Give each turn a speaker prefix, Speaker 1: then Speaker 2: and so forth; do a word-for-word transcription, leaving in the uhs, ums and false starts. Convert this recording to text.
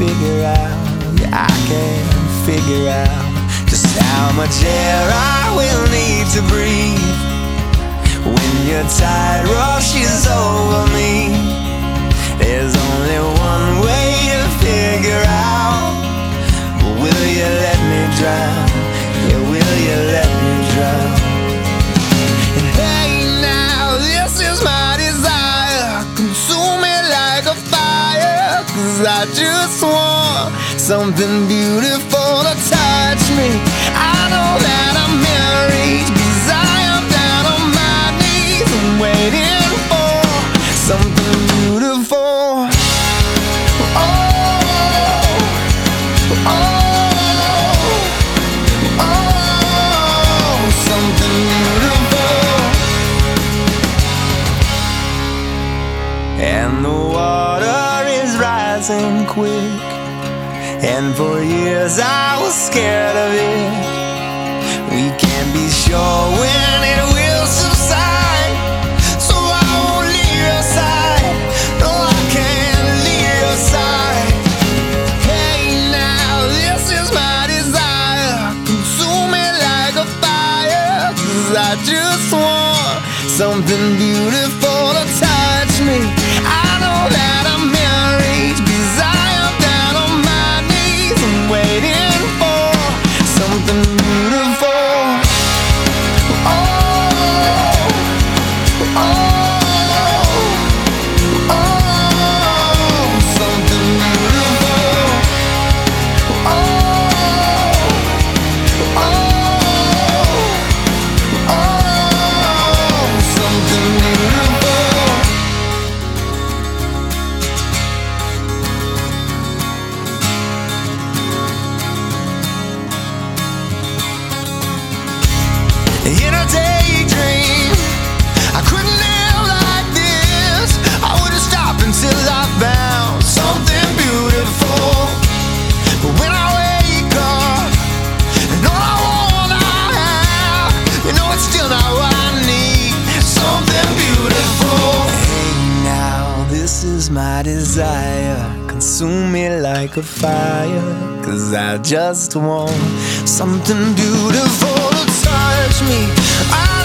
Speaker 1: figure out, yeah, I can't figure out just how much air I will need to breathe when your tide rushes over me. There's only one way to figure out, but will you let me drown? Yeah, will you let me drown? And hey now, this is my desire, consume me like a fire, 'cause I just want something beautiful to touch me. I know that I'm married, 'cause I am down on my knees and waiting for something beautiful. Oh, oh, oh, something beautiful. And the water is rising quick, and for years I was scared of it. We can't be sure when it will subside, so I won't leave your side. No, I can't leave your side. Hey now, this is my desire, consume me like a fire, 'cause I just want something beautiful to touch me. I know that I'm married, 'cause I am down on my knees and waiting for something beautiful. Oh, oh, oh, something beautiful. Oh, oh, oh, something beautiful. In a daydream, I couldn't live like this. I wouldn't stop until I found something beautiful. But when I wake up, and all I want I have, you know it's still not what I need. Something beautiful. Hey now, this is my desire, consume me like a fire, 'cause I just want something beautiful to touch me. I